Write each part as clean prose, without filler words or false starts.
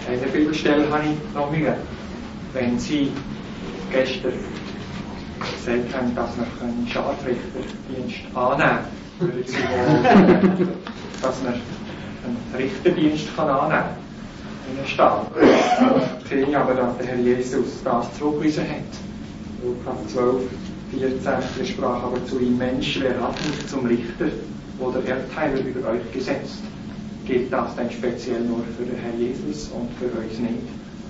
Eine Bibelstelle habe ich noch Mühe. Wenn Sie gestern gesagt haben, dass wir einen Scharfrichterdienst annehmen können, würden Sie wohl, dass man einen Richterdienst annehmen kann in einem Staat. Ich sehe aber, dass der Herr Jesus das zurückgewiesen hat. Lukas 12, 14, er sprach aber zu ihm: Mensch, wer hat mich zum Richter oder Erbteiler über euch gesetzt? Gilt das denn speziell nur für den Herr Jesus und für euch nicht?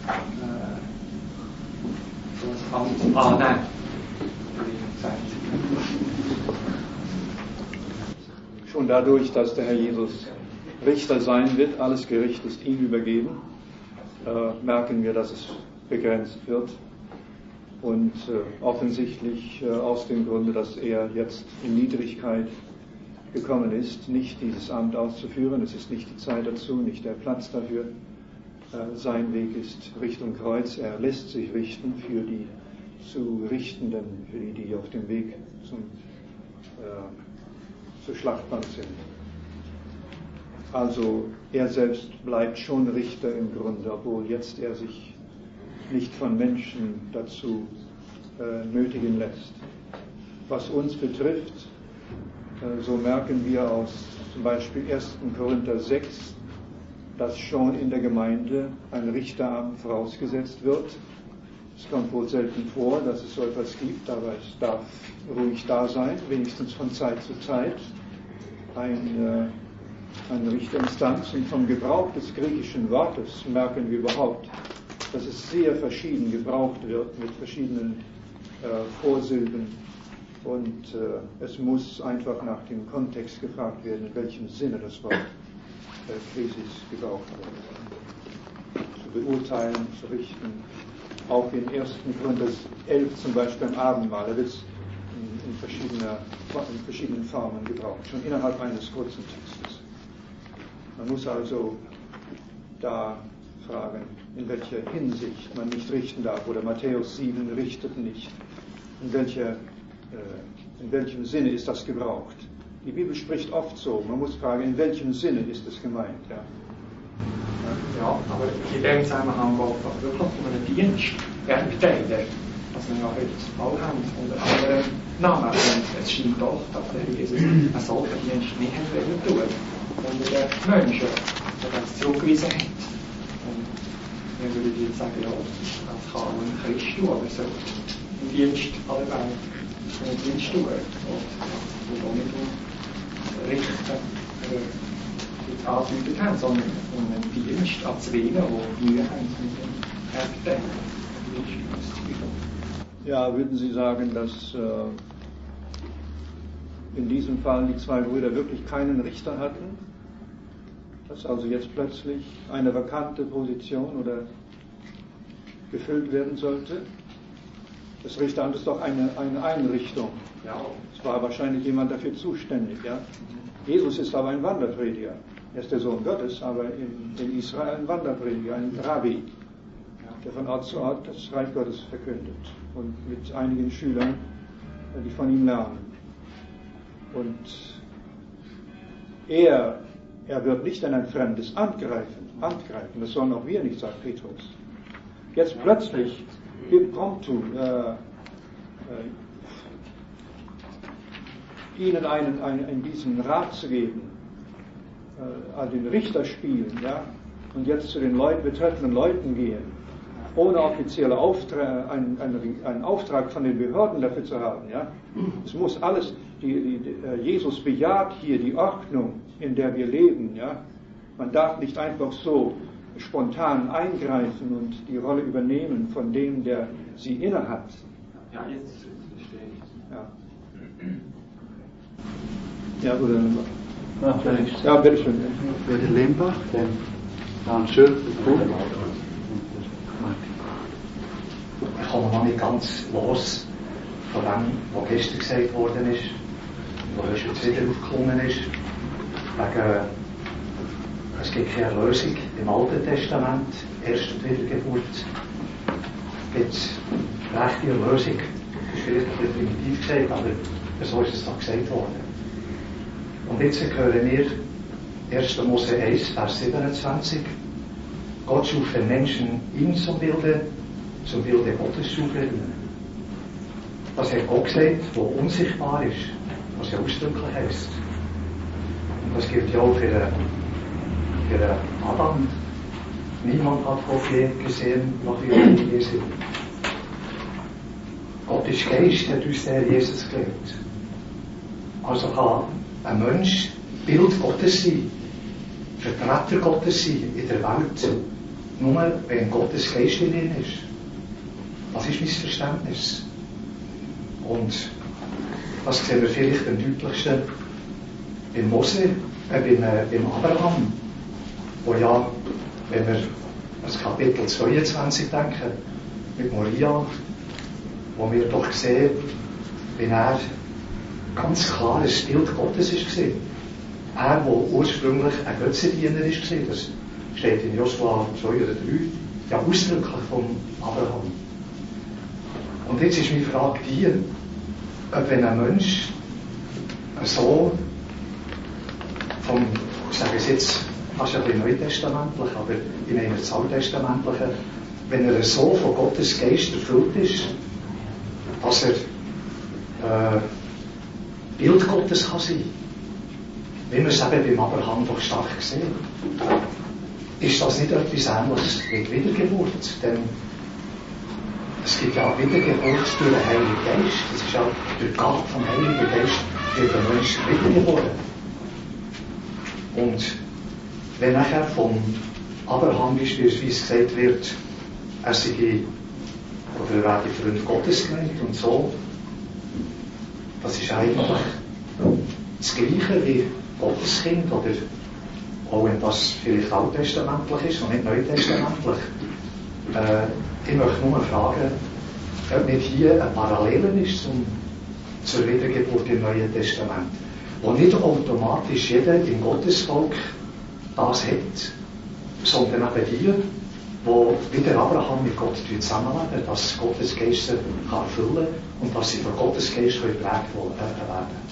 So ein Amt annehmen. Schon dadurch, dass der Herr Jesus Richter sein wird, alles Gericht ist ihm übergeben, merken wir, dass es begrenzt wird. Und offensichtlich aus dem Grunde, dass er jetzt in Niedrigkeit gekommen ist, nicht dieses Amt auszuführen. Es ist nicht die Zeit dazu, nicht der Platz dafür. Sein Weg ist Richtung Kreuz. Er lässt sich richten für die zu Richtenden, für die, die auf dem Weg zur Schlachtbank sind. Also er selbst bleibt schon Richter im Grunde, obwohl jetzt er sich nicht von Menschen dazu nötigen lässt. Was uns betrifft, so merken wir aus zum Beispiel 1. Korinther 6, dass schon in der Gemeinde ein Richteramt vorausgesetzt wird. Es kommt wohl selten vor, dass es so etwas gibt, aber es darf ruhig da sein, wenigstens von Zeit zu Zeit, eine Richterinstanz. Und vom Gebrauch des griechischen Wortes merken wir überhaupt, dass es sehr verschieden gebraucht wird mit verschiedenen Vorsilben. Und es muss einfach nach dem Kontext gefragt werden, in welchem Sinne das Wort Krisis gebraucht wird. Zu beurteilen, zu richten. Auch in 1. Korinther 11 zum Beispiel beim Abendmahl, da wird es in verschiedenen Formen gebraucht, schon innerhalb eines kurzen Textes. Man muss also da fragen, in welcher Hinsicht man nicht richten darf, oder Matthäus 7 richtet nicht. In welchem Sinne ist das gebraucht? Die Bibel spricht oft so. Man muss fragen, in welchem Sinne ist es gemeint? Ja, aber in dem Zusammenhang war es wirklich um einen Dienst, Erbteiler, was wir ja heute alle haben, unter anderen Namen. Und es scheint doch, dass der Jesus einen solchen Dienst nicht tun wollte, unter den Menschen, der das zurückgewiesen hat. Und wir würden jetzt sagen, ja, das kann auch ein Christ tun, aber so im Dienst aller Welt. Dienst tun und auch nicht richten, jetzt angedeutet haben, sondern einen Dienst an Zwillen, die Mühe haben mit dem Erbteil. Ja, würden Sie sagen, dass in diesem Fall die zwei Brüder wirklich keinen Richter hatten? Dass also jetzt plötzlich eine vakante Position oder gefüllt werden sollte? Das Richteramt ist doch eine Einrichtung. Ja. Es war wahrscheinlich jemand dafür zuständig. Ja? Jesus ist aber ein Wanderprediger. Er ist der Sohn Gottes, aber in Israel ein Wanderprediger, ein Rabbi, der von Ort zu Ort das Reich Gottes verkündet und mit einigen Schülern, die von ihm lernen. Und er wird nicht in ein fremdes Amt greifen. Das sollen auch wir nicht, sagt Petrus. Jetzt plötzlich impromptu ihnen diesen Rat zu geben, den Richter spielen, ja, und jetzt zu den betreffenden Leuten gehen, ohne offizielle einen Auftrag von den Behörden dafür zu haben, ja. Es muss alles, Jesus bejaht hier die Ordnung, in der wir leben, ja. Man darf nicht einfach so spontan eingreifen und die Rolle übernehmen von dem, der sie innehat. Ja, jetzt verstehe ich. Ja, oder? Ja, bitteschön. Der Lembach, der dann schön Ich komme noch nicht ganz los von dem, was gestern gesagt worden ist, was jetzt wieder aufgekommen ist, wegen es gibt keine Erlösung im Alten Testament, Erst- und Wiedergeburt. Es gibt rechte Erlösung. Das ist vielleicht ein bisschen primitiv gesagt, aber so ist es doch gesagt worden. Und jetzt hören wir 1. Mose 1, Vers 27. Gott schuf den Menschen ihm zum Bilde Gottes schuf er ihn. Das hat Gott gesagt, was unsichtbar ist, was ja ausdrücklich heisst. Und das gilt ja auch für Adam. Niemand hat Gott je gesehen, noch wie er je gesehen. Gott ist Geist, hat uns der Herr Jesus gelehrt. Also kann ein Mensch Bild Gottes sein, Vertreter Gottes sein in der Welt, nur wenn Gottes Geist in ihm ist. Das ist mein Verständnis. Und das sehen wir vielleicht am deutlichsten bei Mose, beim Abraham, wo ja, wenn wir das Kapitel 22 denken, mit Moria, wo wir doch sehen, wie er ganz klar ein Bild Gottes ist gesehen. Er, der ursprünglich ein Götzendiener ist gesehen, das steht in Josua 2 oder 3, ja ausdrücklich von Abraham. Und jetzt ist meine Frage die, ob wenn ein Mensch so vom, ich sage es jetzt fast ein bisschen neutestamentlich, aber in einer alttestamentlichen, wenn er so von Gottes Geist erfüllt ist, dass er Bild Gottes kann sein, wie wir es eben beim Abraham doch stark sehen, ist das nicht etwas Ähnliches wie die Wiedergeburt? Denn es gibt ja auch Wiedergeburt durch den Heiligen Geist. Das ist ja durch die Gabe vom Heiligen Geist wird der Mensch wiedergeboren. Und wenn nachher von Abraham beispielsweise gesagt wird, er sei oder er werde Freund Gottes genannt und so, das ist eigentlich das Gleiche wie Gotteskind, oder auch wenn das vielleicht alttestamentlich ist und nicht neutestamentlich. Ich möchte nur fragen, ob nicht hier eine Parallele ist zur Wiedergeburt im Neuen Testament, wo nicht automatisch jeder im Gottesvolk das hat, sondern eben die, wo wie der Abraham mit Gott zusammenleben, dass Gottes Geist sie kann erfüllen und dass sie von Gottes Geist geprägt werden.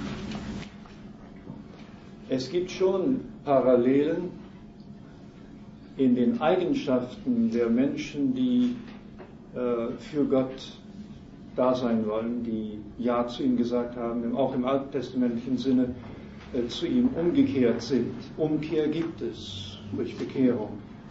Es gibt schon Parallelen in den Eigenschaften der Menschen, die für Gott da sein wollen, die Ja zu ihm gesagt haben, auch im alttestamentlichen Sinne zu ihm umgekehrt sind. Umkehr gibt es durch Bekehrung.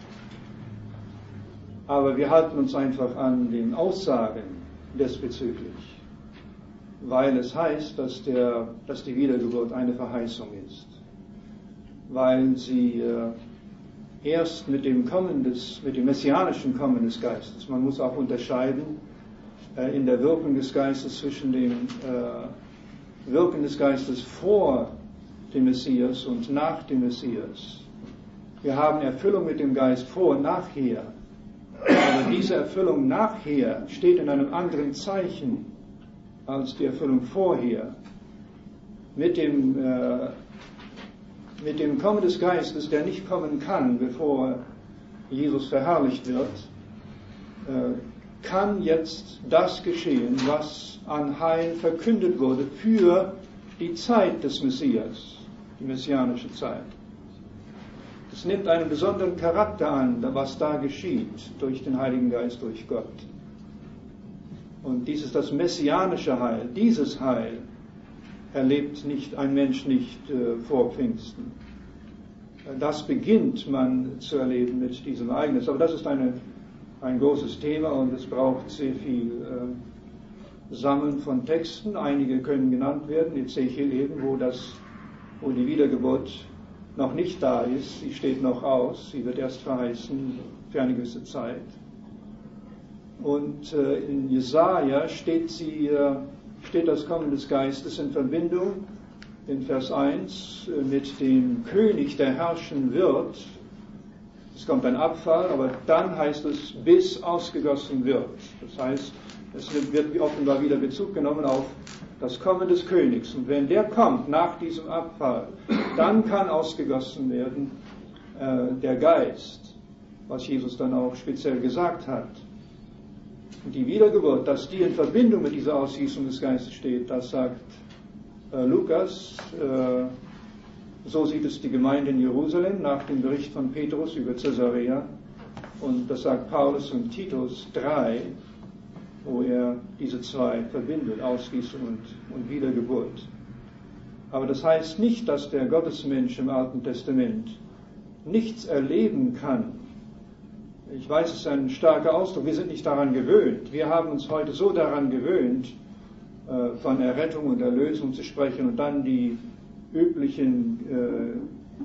Aber wir halten uns einfach an den Aussagen diesbezüglich, weil es heißt, dass die Wiedergeburt eine Verheißung ist, weil sie erst mit dem messianischen Kommen des Geistes, man muss auch unterscheiden in der Wirkung des Geistes zwischen dem Wirken des Geistes vor dem Messias und nach dem Messias. Wir haben Erfüllung mit dem Geist vor und nachher. Aber diese Erfüllung nachher steht in einem anderen Zeichen als die Erfüllung vorher. Mit dem Kommen des Geistes, der nicht kommen kann, bevor Jesus verherrlicht wird, kann jetzt das geschehen, was an Heil verkündet wurde für die Zeit des Messias, die messianische Zeit. Es nimmt einen besonderen Charakter an, was da geschieht, durch den Heiligen Geist, durch Gott. Und dies ist das messianische Heil. Dieses Heil erlebt ein Mensch nicht vor Pfingsten. Das beginnt man zu erleben mit diesem Ereignis. Aber das ist ein großes Thema und es braucht sehr viel Sammeln von Texten. Einige können genannt werden, Ezechiel eben, wo die Wiedergeburt noch nicht da ist. Sie steht noch aus, sie wird erst verheißen für eine gewisse Zeit. Und in Jesaja steht das Kommen des Geistes in Verbindung in Vers 1 mit dem König, der herrschen wird. Es kommt ein Abfall, aber dann heißt es, bis ausgegossen wird. Das heißt, es wird offenbar wieder Bezug genommen auf das Kommen des Königs. Und wenn der kommt nach diesem Abfall, dann kann ausgegossen werden der Geist, was Jesus dann auch speziell gesagt hat. Und die Wiedergeburt, dass die in Verbindung mit dieser Ausgießung des Geistes steht, das sagt Lukas. So sieht es die Gemeinde in Jerusalem nach dem Bericht von Petrus über Caesarea. Und das sagt Paulus in Titus 3, wo er diese zwei verbindet, Ausgießung und Wiedergeburt. Aber das heißt nicht, dass der Gottesmensch im Alten Testament nichts erleben kann. Ich weiß, es ist ein starker Ausdruck, wir sind nicht daran gewöhnt. Wir haben uns heute so daran gewöhnt, von Errettung und Erlösung zu sprechen und dann die üblichen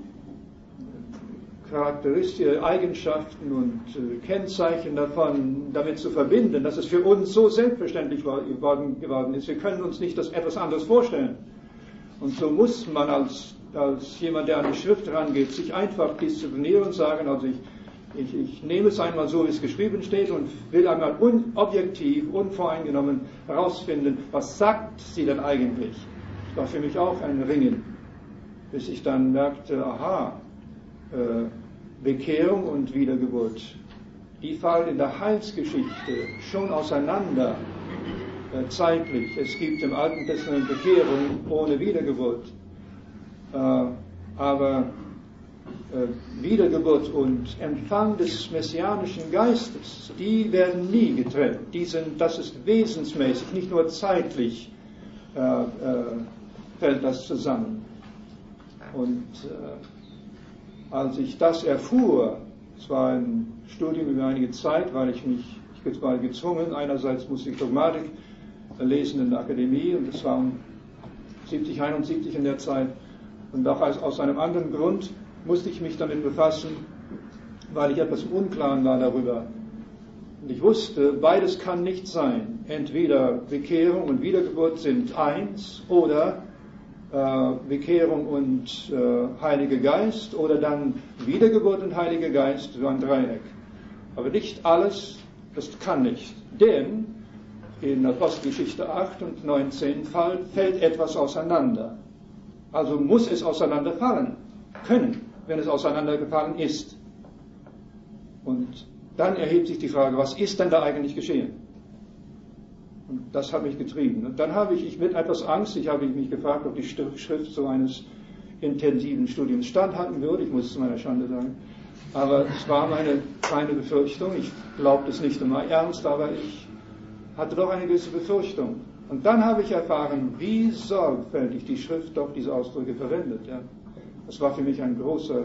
charakteristische Eigenschaften und Kennzeichen davon damit zu verbinden, dass es für uns so selbstverständlich geworden ist. Wir können uns nicht das etwas anderes vorstellen. Und so muss man als jemand, der an die Schrift rangeht, sich einfach disziplinieren und sagen, also ich nehme es einmal so, wie es geschrieben steht und will einmal objektiv, unvoreingenommen herausfinden, was sagt sie denn eigentlich? Das war für mich auch ein Ringen, bis ich dann merkte, Bekehrung und Wiedergeburt, die fallen in der Heilsgeschichte schon auseinander, zeitlich. Es gibt im Alten Testament Bekehrung ohne Wiedergeburt, aber Wiedergeburt und Empfang des messianischen Geistes, die werden nie getrennt. Das ist wesensmäßig, nicht nur zeitlich fällt das zusammen. Und als ich das erfuhr, es war ein Studium über einige Zeit, weil ich war gezwungen, einerseits musste ich Dogmatik lesen in der Akademie, und das war 70, 71 in der Zeit, und auch aus einem anderen Grund musste ich mich damit befassen, weil ich etwas im Unklaren war darüber. Und ich wusste, beides kann nicht sein. Entweder Bekehrung und Wiedergeburt sind eins, oder Bekehrung und Heiliger Geist, oder dann Wiedergeburt und Heiliger Geist, so ein Dreieck. Aber nicht alles, das kann nicht. Denn in Apostelgeschichte 8 und 19 fällt etwas auseinander. Also muss es auseinanderfallen können, wenn es auseinandergefallen ist. Und dann erhebt sich die Frage, was ist denn da eigentlich geschehen? Und das hat mich getrieben. Und dann habe ich mit etwas Angst, ich habe mich gefragt, ob die Schrift so eines intensiven Studiums standhalten würde. Ich muss es zu meiner Schande sagen. Aber es war meine kleine Befürchtung. Ich glaubte es nicht immer ernst, aber ich hatte doch eine gewisse Befürchtung. Und dann habe ich erfahren, wie sorgfältig die Schrift doch diese Ausdrücke verwendet. Ja. Das war für mich ein großer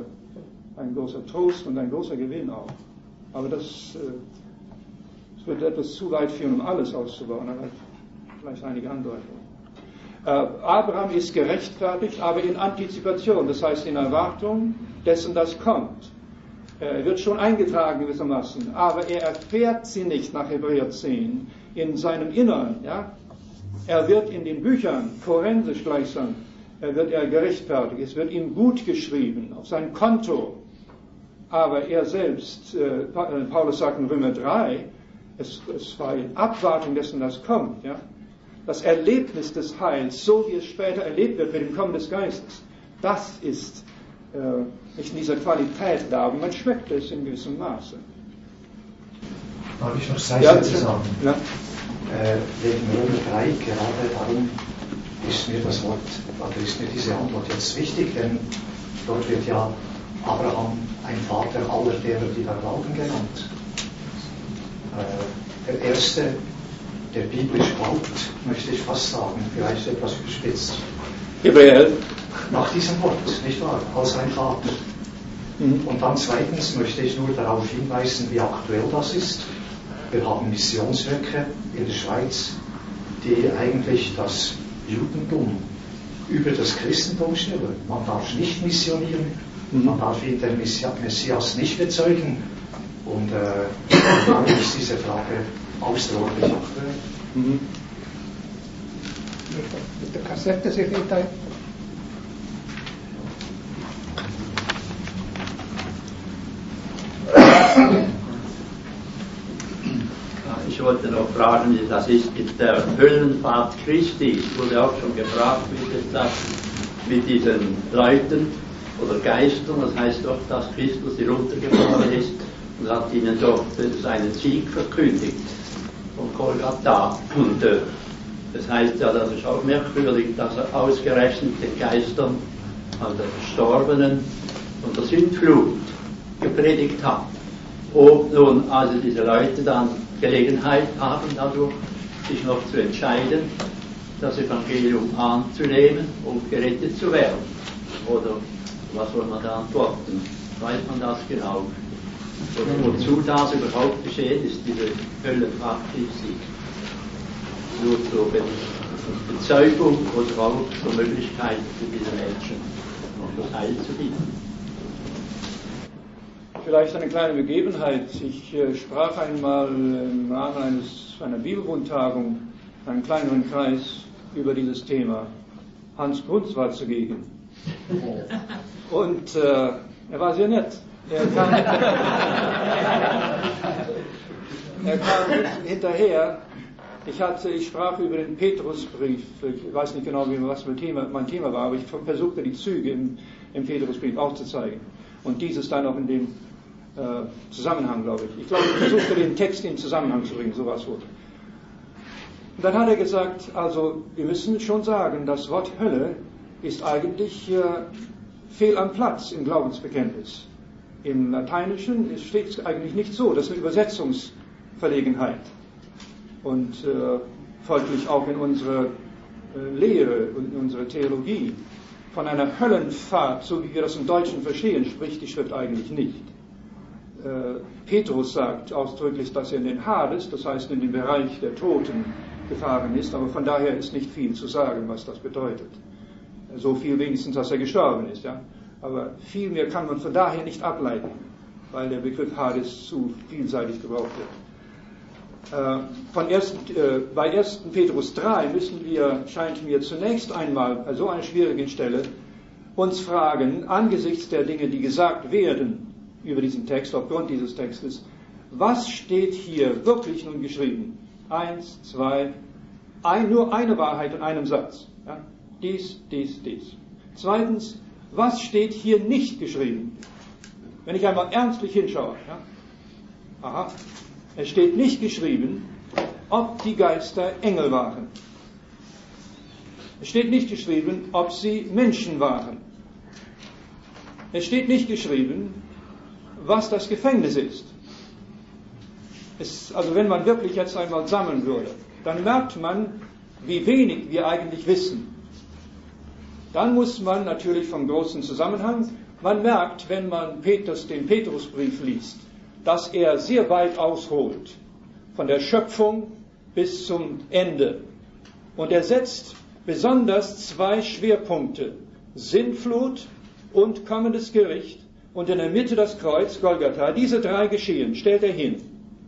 Trost und ein großer Gewinn auch. Aber das wird etwas zu weit führen, um alles auszubauen, aber vielleicht einige Andeutungen. Abraham ist gerechtfertigt, aber in Antizipation, das heißt in Erwartung dessen, das kommt. Er wird schon eingetragen gewissermaßen, aber er erfährt sie nicht nach Hebräer 10 in seinem Innern. Ja? Er wird in den Büchern, forensisch gleichsam, wird er gerechtfertigt, es wird ihm gut geschrieben auf sein Konto. Aber er selbst, Paulus sagt in Römer 3, es war in Abwartung dessen, das kommt. Ja? Das Erlebnis des Heils, so wie es später erlebt wird mit dem Kommen des Geistes, das ist nicht in dieser Qualität da, aber man schmeckt es in gewissem Maße. Darf ich noch zwei Sätze sagen? Ja. Wegen Römer 3, gerade darum ist mir das Wort, oder ist mir diese Antwort jetzt wichtig, denn dort wird ja Abraham ein Vater aller derer, die da glauben, genannt. Der Erste, der biblisch glaubt, möchte ich fast sagen, vielleicht etwas überspitzt. Hebräer. Nach diesem Wort, nicht wahr? Als ein Vater. Und dann zweitens möchte ich nur darauf hinweisen, wie aktuell das ist. Wir haben Missionswerke in der Schweiz, die eigentlich das Judentum über das Christentum stellen. Man darf nicht missionieren, man darf den Messias nicht bezeugen. Und dann ist diese Frage außerordentlich aktuell. Mit der Kassette sich mitteilen. Ich wollte noch fragen, wie das ist mit der Höllenfahrt Christi. Es wurde auch schon gefragt, wie ist das mit diesen Leuten oder Geistern. Das heißt doch, dass Christus heruntergefahren ist und hat ihnen dort seinen Sieg verkündigt von Golgatha. Und das heißt ja, das ist auch merkwürdig, dass er ausgerechnet den Geistern, also der Verstorbenen, von der Sündflut gepredigt hat. Und nun, also diese Leute dann Gelegenheit haben, dadurch sich noch zu entscheiden, das Evangelium anzunehmen und gerettet zu werden. Oder was soll man da antworten? Weiß man das genau? Oder wozu das überhaupt geschehen ist, diese Höllenfahrt Christi? Nur zur Bezeugung oder auch zur Möglichkeit für diese Menschen noch das Heil zu bieten. Vielleicht eine kleine Begebenheit. Ich sprach einmal im Rahmen einer Bibelrundtagung in einem kleineren Kreis über dieses Thema. Hans Bruns war zugegen. Und er war sehr nett. Er kam hinterher. Ich sprach über den Petrusbrief. Ich weiß nicht genau, was mein Thema war, aber ich versuchte die Züge im Petrusbrief aufzuzeigen. Und dieses dann auch in dem Zusammenhang, glaube ich. Ich glaube, ich versuchte den Text in Zusammenhang zu bringen, so war es wohl. Und dann hat er gesagt, also wir müssen schon sagen, das Wort Hölle ist eigentlich fehl am Platz im Glaubensbekenntnis. Im Lateinischen steht es eigentlich nicht so, das ist eine Übersetzungsverlegenheit. Und folglich auch in unserer Lehre und in unserer Theologie. Von einer Höllenfahrt, so wie wir das im Deutschen verstehen, spricht die Schrift eigentlich nicht. Petrus sagt ausdrücklich, dass er in den Hades, das heißt in den Bereich der Toten, gefahren ist, aber von daher ist nicht viel zu sagen, was das bedeutet. So viel wenigstens, dass er gestorben ist, ja. Aber viel mehr kann man von daher nicht ableiten, weil der Begriff Hades zu vielseitig gebraucht wird. Bei 1. Petrus 3 müssen wir, scheint mir zunächst einmal bei so einer schwierigen Stelle uns fragen, angesichts der Dinge, die gesagt werden über diesen Text, aufgrund dieses Textes, was steht hier wirklich nun geschrieben? 1, 2, nur eine Wahrheit in einem Satz. Ja? Dies. Zweitens, was steht hier nicht geschrieben? Wenn ich einmal ernstlich hinschaue, ja? Aha, es steht nicht geschrieben, ob die Geister Engel waren. Es steht nicht geschrieben, ob sie Menschen waren. Es steht nicht geschrieben, was das Gefängnis ist. Also wenn man wirklich jetzt einmal sammeln würde, dann merkt man, wie wenig wir eigentlich wissen. Dann muss man natürlich vom großen Zusammenhang, man merkt, wenn man den Petrusbrief liest, dass er sehr weit ausholt, von der Schöpfung bis zum Ende. Und er setzt besonders 2 Schwerpunkte, Sintflut und kommendes Gericht, und in der Mitte das Kreuz, Golgatha. Diese 3 Geschehen stellt er hin.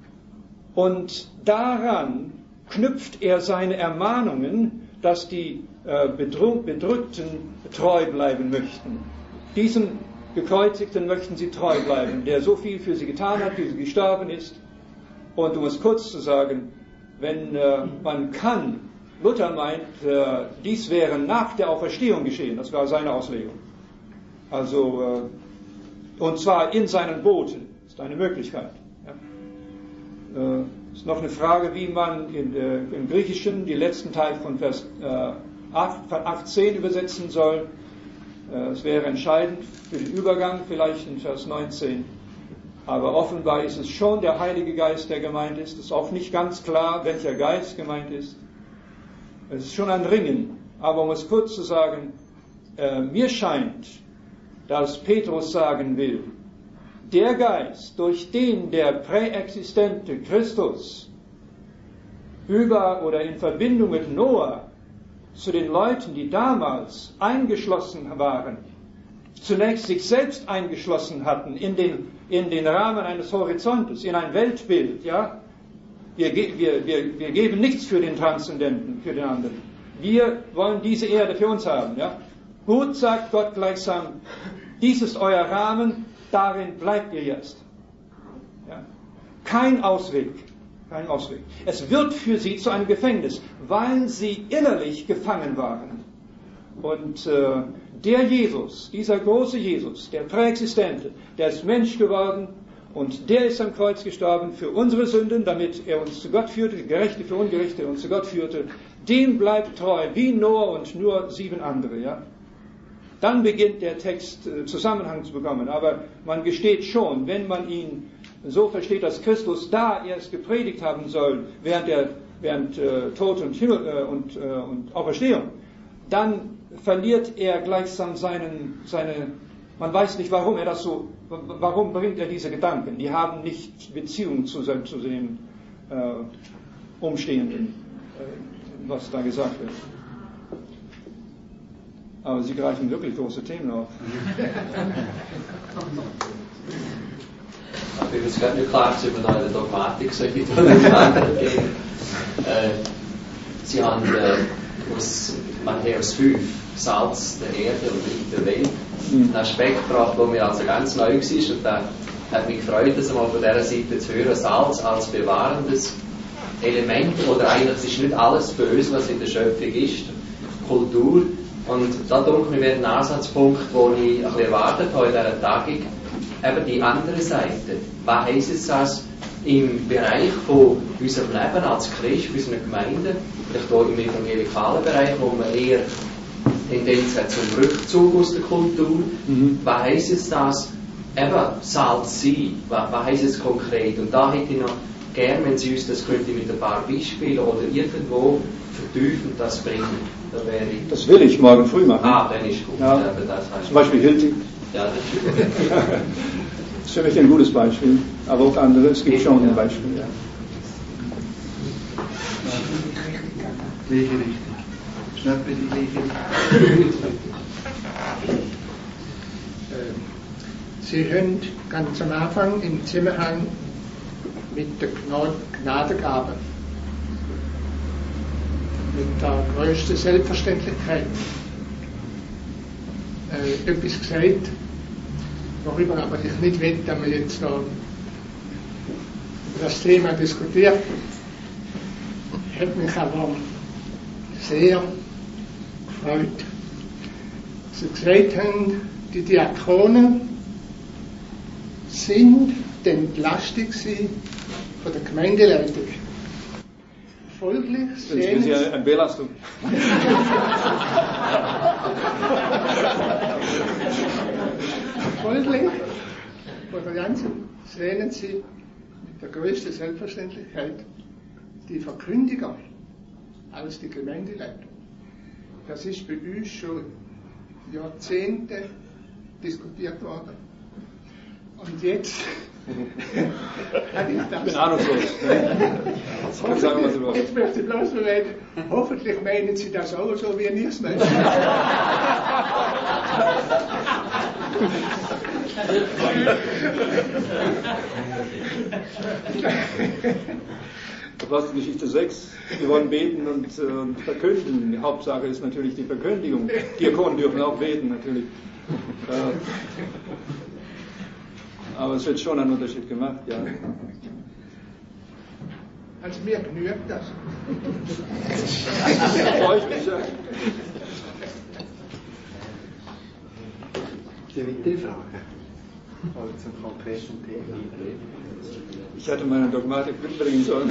Und daran knüpft er seine Ermahnungen, dass die Bedrückten treu bleiben möchten. Diesem Gekreuzigten möchten sie treu bleiben, der so viel für sie getan hat, für sie gestorben ist. Und um es kurz zu sagen, wenn man kann, Luther meint, dies wäre nach der Auferstehung geschehen, das war seine Auslegung. Also, und zwar in seinen Boten, ist eine Möglichkeit. Ja. Ist noch eine Frage, wie man im Griechischen die letzten Teil von Vers 18 übersetzen soll. Es wäre entscheidend für den Übergang, vielleicht in Vers 19. Aber offenbar ist es schon der Heilige Geist, der gemeint ist. Es ist auch nicht ganz klar, welcher Geist gemeint ist. Es ist schon ein Ringen. Aber um es kurz zu sagen, mir scheint, dass Petrus sagen will, der Geist, durch den der präexistente Christus über oder in Verbindung mit Noah zu den Leuten, die damals eingeschlossen waren, zunächst sich selbst eingeschlossen hatten in den Rahmen eines Horizontes, in ein Weltbild, ja. Wir geben nichts für den Transzendenten, für den anderen. Wir wollen diese Erde für uns haben, ja. Gut, sagt Gott gleichsam, dies ist euer Rahmen, darin bleibt ihr jetzt. Ja? Kein Ausweg. Es wird für sie zu einem Gefängnis, weil sie innerlich gefangen waren. Und der Jesus, dieser große Jesus, der Präexistente, der ist Mensch geworden und der ist am Kreuz gestorben für unsere Sünden, damit er uns zu Gott führte, Gerechte für Ungerechte uns zu Gott führte, dem bleibt treu, wie Noah und nur 7 andere, ja. Dann beginnt der Text Zusammenhang zu bekommen, aber man gesteht schon, wenn man ihn so versteht, dass Christus da erst gepredigt haben soll, während Tod und Himmel und Auferstehung, dann verliert er gleichsam man weiß nicht, warum warum bringt er diese Gedanken? Die haben nicht Beziehung zu den Umstehenden, was da gesagt wird. Aber sie greifen wirklich große Themen auf. Ich bin jetzt gerade nicht klar, ob wir noch in der Dogmatik so gehen. Sie haben aus Matthäus 5 Salz der Erde und Licht der Welt einen Aspekt gebracht, der mir also ganz neu war, und da hat mich gefreut, das einmal von dieser Seite zu hören. Salz als bewahrendes Element, oder eigentlich es ist nicht alles böse, was in der Schöpfung ist, Kultur. Und da denke ich, wäre ein Ansatzpunkt, den ich ein bisschen erwartet habe in dieser Tagung, eben die andere Seite. Was heisst es das im Bereich von unserem Leben als Christ, unserer Gemeinde, vielleicht auch im evangelikalen Bereich, wo man eher Tendenz hat zum Rückzug aus der Kultur. Was heisst es das, eben Salz sein? Was heisst es konkret? Und da hätte ich noch gern, wenn Sie uns das könnte mit ein paar Beispielen oder irgendwo vertiefend das bringen. Das will ich morgen früh machen. Dann ist gut. Ja. Zum Beispiel Hilti. Ja, das ist gut. Das ist für mich ein gutes Beispiel, aber auch andere, es gibt schon ein Beispiel. Ja. Gleiche Richtung. Schnell in die gleiche Richtung. Sie haben ganz am Anfang im Zusammenhang mit der Gnadengabe, mit der größten Selbstverständlichkeit etwas gesagt, worüber aber ich nicht will, dass wir jetzt da über das Thema diskutiert. Hat mich aber sehr gefreut, dass Sie gesagt haben, die Diakone sind die Entlastung von der Gemeindeleitung. Folglich sehen Sie eine Belastung. Folglich oder ganz sehnen Sie mit der größten Selbstverständlichkeit die Verkündiger als die Gemeindeleitung. Das ist bei uns schon Jahrzehnte diskutiert worden. Und jetzt ich bin ahnungslos. Jetzt möchte ich bloß verwenden, hoffentlich meinen Sie das auch so, wie ich es meine. Apostelgeschichte 6, wir wollen beten und verkünden. Die Hauptsache ist natürlich die Verkündigung. Diakonen dürfen auch beten, natürlich. Aber es wird schon ein Unterschied gemacht, ja. Also mir genügt das. Freut mich, ja. Die weitere Frage. Also zum konkreten Thema. Ich hätte meine Dogmatik mitbringen sollen.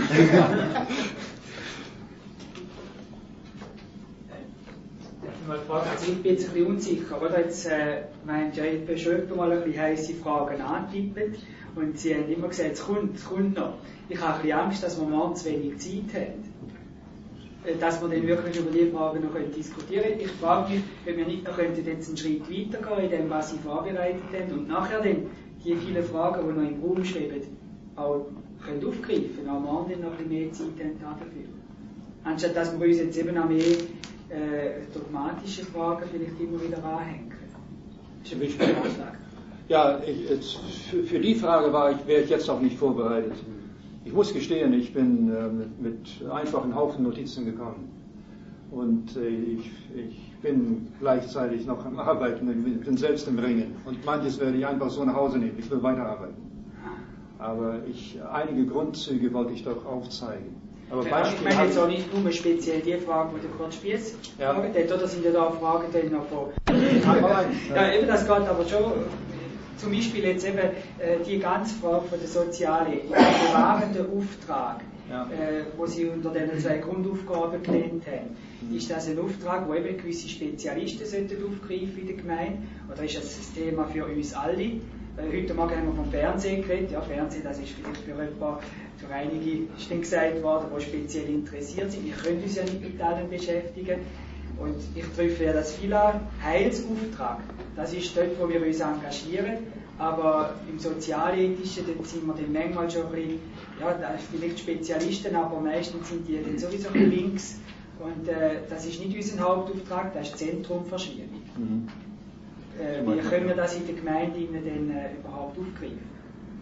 Ich bin jetzt ein bisschen unsicher, oder? Jetzt meint ja, ich habe schon mal ein bisschen heisse Fragen angetippt und Sie haben immer gesagt, es kommt noch. Ich habe ein bisschen Angst, dass wir morgen zu wenig Zeit haben. Dass wir dann wirklich über die Fragen noch diskutieren können. Ich frage mich, ob wir nicht noch jetzt einen Schritt weitergehen in dem, was Sie vorbereitet haben und nachher dann die vielen Fragen, die noch im Raum schweben, auch können aufgreifen, auch morgen dann noch ein bisschen mehr Zeit haben dafür. Anstatt dass wir uns jetzt eben noch mehr dogmatische Fragen vielleicht immer wieder anhängen. Das ist ein bisschen ein Vorschlag. Ja, für die Frage wäre ich jetzt auch nicht vorbereitet. Ich muss gestehen, ich bin mit einfachen Haufen Notizen gekommen. Und ich bin gleichzeitig noch am Arbeiten, ich bin selbst im Ringen. Und manches werde ich einfach so nach Hause nehmen, ich will weiterarbeiten. Aber einige Grundzüge wollte ich doch aufzeigen. Aber ich meine jetzt auch nicht nur speziell die Fragen, die der Kurt Spiess gefragt hat, oder sind ja da Fragen dann noch von... Ja, eben das geht aber schon, zum Beispiel jetzt eben die ganze Frage von der sozialen, bewahrenden Auftrag, wo Sie unter den 2 Grundaufgaben genannt haben. Ist das ein Auftrag, wo eben gewisse Spezialisten aufgreifen in der Gemeinde, oder ist das ein Thema für uns alle? Heute Morgen haben wir vom Fernsehen geredet. Ja, Fernsehen, das ist vielleicht für einige ist dann gesagt worden, die speziell interessiert sind. Wir können uns ja nicht mit allen beschäftigen. Und ich treffe ja das viel an. Heilsauftrag, das ist dort, wo wir uns engagieren. Aber im Sozialethischen, dort sind wir dann manchmal schon ein bisschen, ja, da ist vielleicht Spezialisten, aber meistens sind die dann sowieso ein bisschen links. Und das ist nicht unser Hauptauftrag, das ist Zentrumverschiebung. Wie können wir das in der Gemeinde denn überhaupt aufgreifen?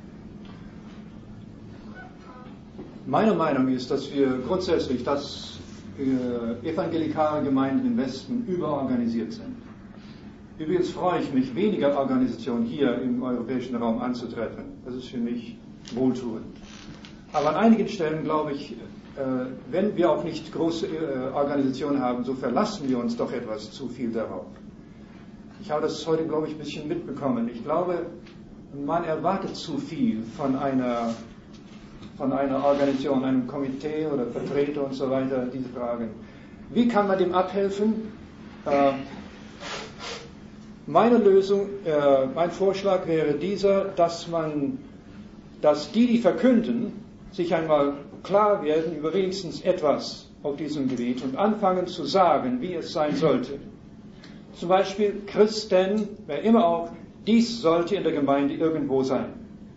Meine Meinung ist, dass wir grundsätzlich, dass evangelikale Gemeinden im Westen überorganisiert sind. Übrigens freue ich mich, weniger Organisationen hier im europäischen Raum anzutreffen. Das ist für mich wohltuend. Aber an einigen Stellen glaube ich, wenn wir auch nicht große Organisationen haben, so verlassen wir uns doch etwas zu viel darauf. Ich habe das heute, glaube ich, ein bisschen mitbekommen. Ich glaube, man erwartet zu viel von einer Organisation, einem Komitee oder Vertreter und so weiter, diese Fragen. Wie kann man dem abhelfen? Meine Lösung, mein Vorschlag wäre dieser, dass die verkünden, sich einmal klar werden über wenigstens etwas auf diesem Gebiet und anfangen zu sagen, wie es sein sollte. Zum Beispiel Christen, wer immer auch, dies sollte in der Gemeinde irgendwo sein.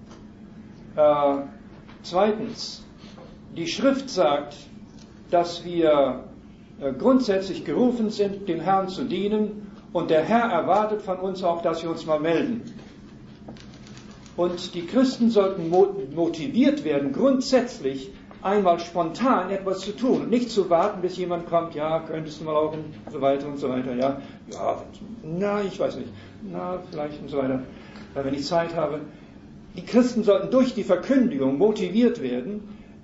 Zweitens, die Schrift sagt, dass wir grundsätzlich gerufen sind, dem Herrn zu dienen, und der Herr erwartet von uns auch, dass wir uns mal melden. Und die Christen sollten motiviert werden, grundsätzlich einmal spontan etwas zu tun und nicht zu warten, bis jemand kommt, ja, könntest du mal auch und so weiter und so weiter, ja, na, ich weiß nicht, na, vielleicht und so weiter, wenn ich Zeit habe. Die Christen sollten durch die Verkündigung motiviert werden,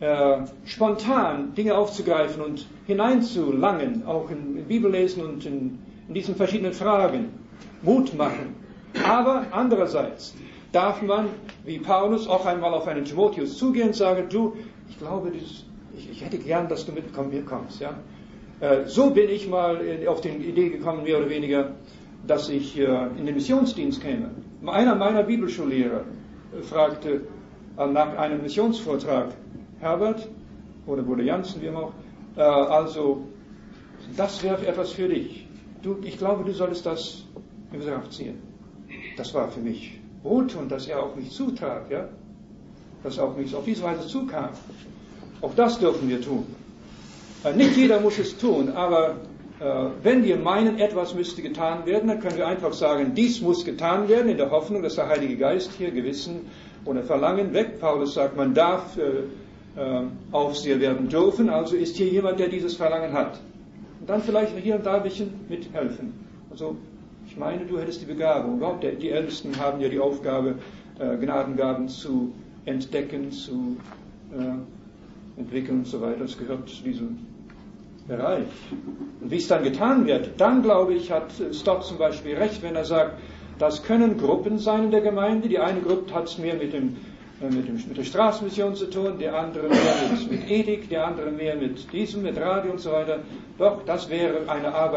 spontan Dinge aufzugreifen und hineinzulangen, auch in Bibellesen und in diesen verschiedenen Fragen, Mut machen. Aber andererseits darf man, wie Paulus, auch einmal auf einen Timotheus zugehen und sagen, du, ich glaube, ich hätte gern, dass du mir kommst. Ja? So bin ich mal auf die Idee gekommen, mehr oder weniger, dass ich in den Missionsdienst käme. Einer meiner Bibelschullehrer fragte nach einem Missionsvortrag, Herbert oder Bruder Janssen, wie immer auch, also das wäre etwas für dich. Ich glaube, du solltest das in Betracht ziehen. Das war für mich wohltuend, dass er auf mich zutrat, ja? Dass er auf mich auf diese Weise zukam. Auch das dürfen wir tun. Nicht jeder muss es tun, aber wenn wir meinen, etwas müsste getan werden, dann können wir einfach sagen, dies muss getan werden, in der Hoffnung, dass der Heilige Geist hier Gewissen oder Verlangen weckt. Paulus sagt, man darf Aufseher werden dürfen, also ist hier jemand, der dieses Verlangen hat. Und dann vielleicht hier und da ein bisschen mithelfen. Also ich meine, du hättest die Begabung. Überhaupt, die Ältesten haben ja die Aufgabe, Gnadengaben zu entdecken, zu entwickeln und so weiter. Das gehört zu diesem Bereich. Und wie es dann getan wird, dann glaube ich, hat Stott zum Beispiel recht, wenn er sagt, das können Gruppen sein in der Gemeinde. Die eine Gruppe hat es mehr mit der Straßenmission zu tun, der andere mehr mit Ethik, der andere mehr mit diesem, mit Radio und so weiter. Doch, das wäre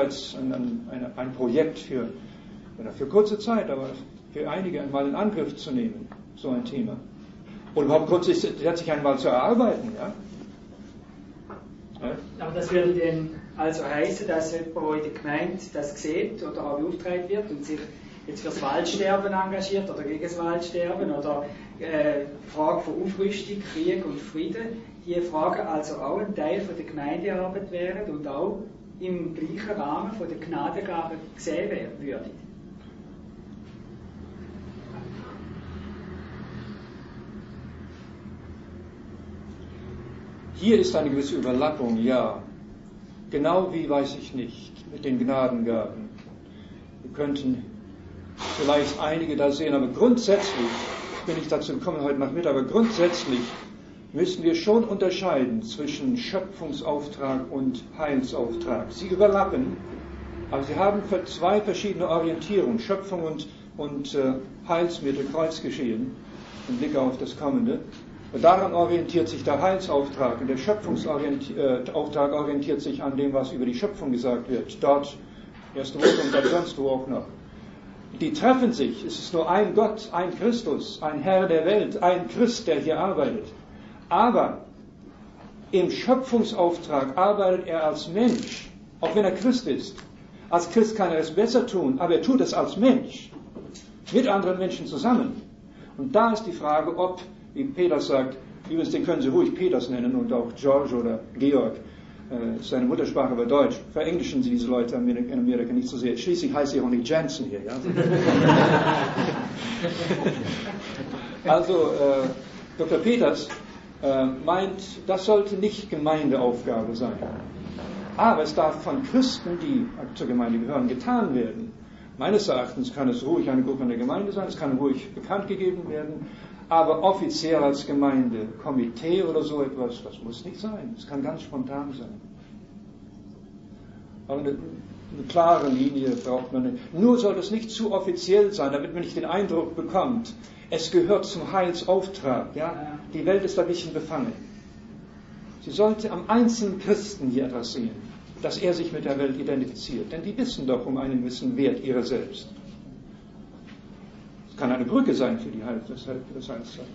ein Projekt für kurze Zeit, aber für einige einmal in Angriff zu nehmen, so ein Thema. Und überhaupt grundsätzlich einmal zu erarbeiten, ja. Aber das würde dann also heißen, dass jemand, der in der Gemeinde das sieht oder auch beauftragt wird und sich jetzt fürs Waldsterben engagiert oder gegen das Waldsterben oder Frage von Aufrüstung, Krieg und Frieden, die Fragen also auch ein Teil von der Gemeindearbeit wären und auch im gleichen Rahmen von der Gnadengabe gesehen würden. Hier ist eine gewisse Überlappung, ja. Genau wie weiß ich nicht, mit den Gnadengaben. Wir könnten vielleicht einige da sehen, aber grundsätzlich, ich bin nicht dazu gekommen heute Nachmittag, aber grundsätzlich müssen wir schon unterscheiden zwischen Schöpfungsauftrag und Heilsauftrag. Sie überlappen, aber sie haben zwei verschiedene Orientierungen, Schöpfung und Heilsmittel, Kreuzgeschehen, im Blick auf das Kommende. Und daran orientiert sich der Heilsauftrag und der Schöpfungsauftrag orientiert sich an dem, was über die Schöpfung gesagt wird. Dort, 1. Mose und dort sonst wo auch noch. Die treffen sich. Es ist nur ein Gott, ein Christus, ein Herr der Welt, ein Christ, der hier arbeitet. Aber im Schöpfungsauftrag arbeitet er als Mensch, auch wenn er Christ ist. Als Christ kann er es besser tun, aber er tut es als Mensch, mit anderen Menschen zusammen. Und da ist die Frage, ob, wie Peters sagt, übrigens, den können Sie ruhig Peters nennen und auch George oder Georg, seine Muttersprache war Deutsch. Verenglischen Sie diese Leute in Amerika nicht so sehr. Schließlich heißt sie auch nicht Jansen hier. Ja? Also, Dr. Peters meint, das sollte nicht Gemeindeaufgabe sein. Aber es darf von Christen, die zur Gemeinde gehören, getan werden. Meines Erachtens kann es ruhig eine Gruppe in der Gemeinde sein, es kann ruhig bekannt gegeben werden, aber offiziell als Gemeindekomitee oder so etwas, das muss nicht sein. Es kann ganz spontan sein. Aber eine klare Linie braucht man nicht. Nur soll es nicht zu offiziell sein, damit man nicht den Eindruck bekommt, es gehört zum Heilsauftrag. Ja? Die Welt ist ein bisschen befangen. Sie sollte am einzelnen Christen hier etwas sehen, dass er sich mit der Welt identifiziert. Denn die wissen doch um einen gewissen Wert ihrer selbst. Es kann eine Brücke sein für das Heilszeichen.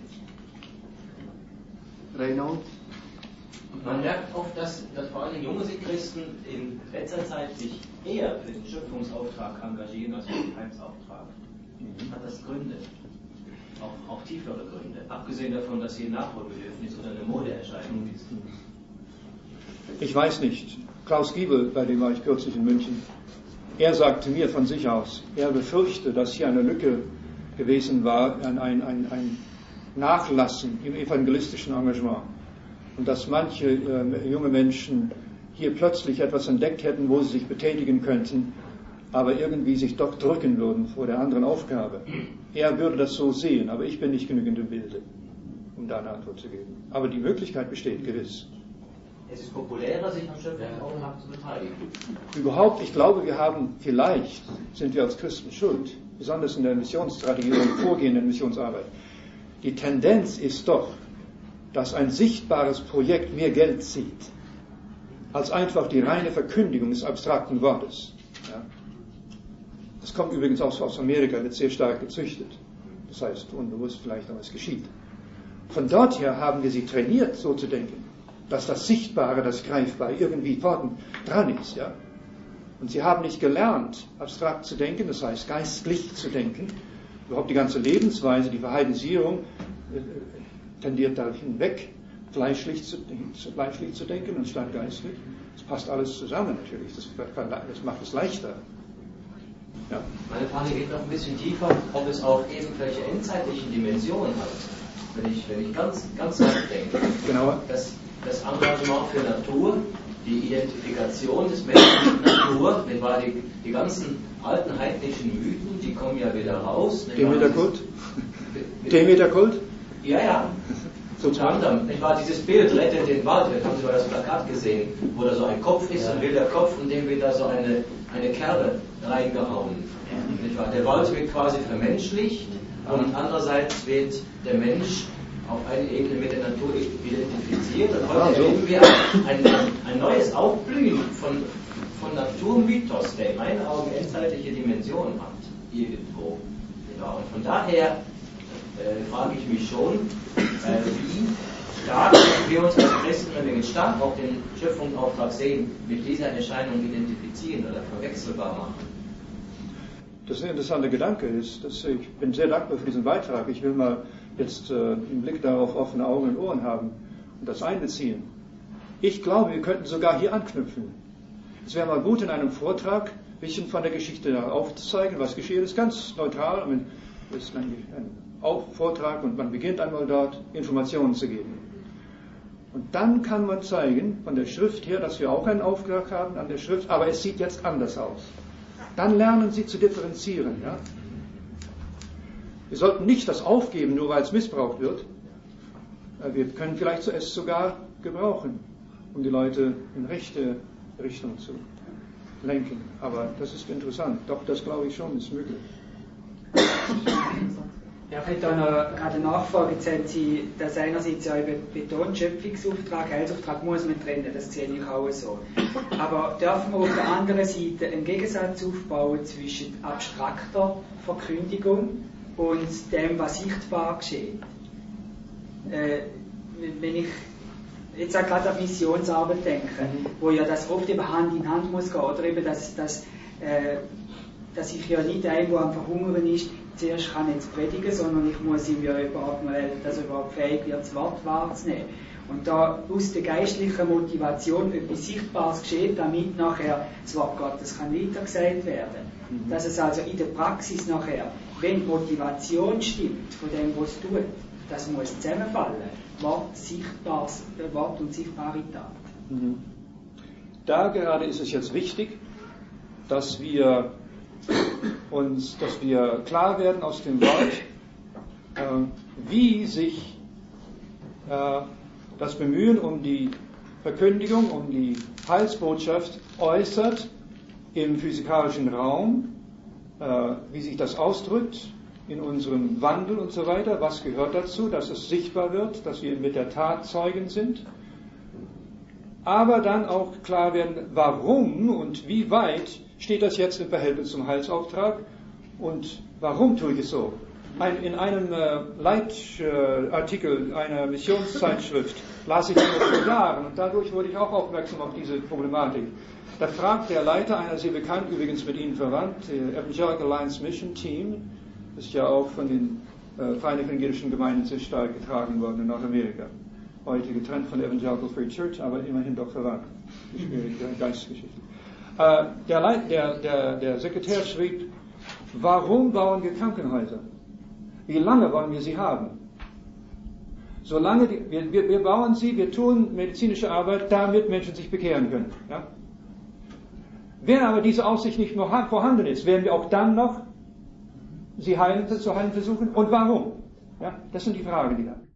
Reinhold? Man merkt oft, dass vor allem junge Christen in letzter Zeit sich eher für den Schöpfungsauftrag engagieren als für den Heilsauftrag. Hat das Gründe? Auch tiefere Gründe. Abgesehen davon, dass sie ein Nachholbedürfnis oder eine Modeerscheinung ist. Ich weiß nicht. Klaus Giebel, bei dem war ich kürzlich in München, er sagte mir von sich aus, er befürchte, dass hier eine Lücke gewesen war, ein Nachlassen im evangelistischen Engagement. Und dass manche junge Menschen hier plötzlich etwas entdeckt hätten, wo sie sich betätigen könnten, aber irgendwie sich doch drücken würden vor der anderen Aufgabe. Er würde das so sehen, aber ich bin nicht genügend im Bilde, um da eine Antwort zu geben. Aber die Möglichkeit besteht gewiss. Es ist populärer, sich am Schöpfungsauftrag zu beteiligen. Überhaupt, ich glaube, vielleicht sind wir als Christen schuld, besonders in der Missionsstrategie oder im Vorgehen der Missionsarbeit. Die Tendenz ist doch, dass ein sichtbares Projekt mehr Geld zieht, als einfach die reine Verkündigung des abstrakten Wortes. Ja. Das kommt übrigens auch aus Amerika, wird sehr stark gezüchtet. Das heißt, unbewusst vielleicht, aber es geschieht. Von dort her haben wir sie trainiert, so zu denken, dass das Sichtbare, das Greifbare irgendwie vorn dran ist. Ja. Und sie haben nicht gelernt, abstrakt zu denken, das heißt geistlich zu denken. Überhaupt die ganze Lebensweise, die Verheidnisierung tendiert da hinweg, fleischlich zu denken anstatt geistlich. Das passt alles zusammen natürlich, das macht es leichter. Ja. Meine Frage geht noch ein bisschen tiefer, ob es auch irgendwelche endzeitlichen Dimensionen hat. Wenn ich ganz nachdenke, Genauer. Das Engagement für Natur, die Identifikation des Menschen mit Natur, die ganzen alten heidnischen Mythen, die kommen ja wieder raus. Demeterkult? Demeterkult? Ja. Unter anderem, dieses Bild rettet den Wald, haben Sie mal das Plakat gesehen, wo da so ein Kopf ist, ein wilder Kopf, und dem wird da so eine Kerbe reingehauen. Der Wald wird quasi vermenschlicht und andererseits wird der Mensch auf eine Ebene mit der Natur identifiziert. Und heute erleben wir ein neues Aufblühen von Naturmythos, der in meinen Augen endzeitliche Dimensionen hat, irgendwo. Ja, und von daher frage ich mich schon, wie stark wir uns als Christen, wenn wir mit stark auch den Schöpfungsauftrag sehen, mit dieser Erscheinung identifizieren oder verwechselbar machen. Das ist ein interessanter Gedanke. Ich bin sehr dankbar für diesen Beitrag. Ich will mal jetzt einen Blick darauf offene Augen und Ohren haben und das einbeziehen. Ich glaube, wir könnten sogar hier anknüpfen. Es wäre mal gut, in einem Vortrag ein bisschen von der Geschichte aufzuzeigen, was geschehen ist, ganz neutral. Das ist ein Vortrag und man beginnt einmal dort, Informationen zu geben. Und dann kann man zeigen, von der Schrift her, dass wir auch einen Auftrag haben an der Schrift, aber es sieht jetzt anders aus. Dann lernen Sie zu differenzieren. Ja? Wir sollten nicht das aufgeben, nur weil es missbraucht wird. Wir können vielleicht es sogar gebrauchen, um die Leute in rechte Richtung zu lenken. Aber das ist interessant. Doch, das glaube ich schon, ist möglich. Ja, ich hätte da noch gerade eine Nachfrage. Jetzt haben Sie das einerseits ja über Betonschöpfungsauftrag, Heilsauftrag muss man trennen, das sehe ich auch so. Aber dürfen wir auf der anderen Seite einen Gegensatz aufbauen zwischen abstrakter Verkündigung und dem, was sichtbar geschieht? Wenn ich jetzt auch gerade an Missionsarbeit denke, wo ja das oft eben Hand in Hand muss gehen, oder eben, dass ich ja nicht ein, der am Verhungern ist, zuerst kann jetzt predigen, sondern ich muss ihm ja überhaupt mal, dass er überhaupt fähig wird, das Wort wahrzunehmen. Und da aus der geistlichen Motivation etwas Sichtbares geschieht, damit nachher das Wort Gottes kann weitergesagt werden. Dass es also in der Praxis nachher, wenn die Motivation stimmt von dem, was es tut, das muss zusammenfallen. Wort und sichtbare Tat. Da gerade ist es jetzt wichtig, dass wir klar werden aus dem Wort, wie sich das Bemühen um die Verkündigung, um die Heilsbotschaft äußert im physikalischen Raum, wie sich das ausdrückt in unserem Wandel und so weiter. Was gehört dazu, dass es sichtbar wird, dass wir mit der Tat Zeugen sind? Aber dann auch klar werden, warum und wie weit steht das jetzt im Verhältnis zum Heilsauftrag und warum tue ich es so? In einem Leitartikel einer Missionszeitschrift las ich vor Jahren und dadurch wurde ich auch aufmerksam auf diese Problematik. Da fragt der Leiter, einer sehr bekannt, übrigens mit Ihnen verwandt, Evangelical Alliance Mission Team, ist ja auch von den Freien Evangelischen Gemeinden sehr stark getragen worden in Nordamerika. Heute getrennt von der Evangelical Free Church, aber immerhin doch verwandt. Die schwierige Geistesgeschichte. Der Sekretär schrieb, warum bauen wir Krankenhäuser? Wie lange wollen wir sie haben? Solange wir bauen sie, wir tun medizinische Arbeit, damit Menschen sich bekehren können. Ja? Wenn aber diese Aussicht nicht mehr vorhanden ist, werden wir auch dann noch sie zu heilen versuchen? Und warum? Ja? Das sind die Fragen, die da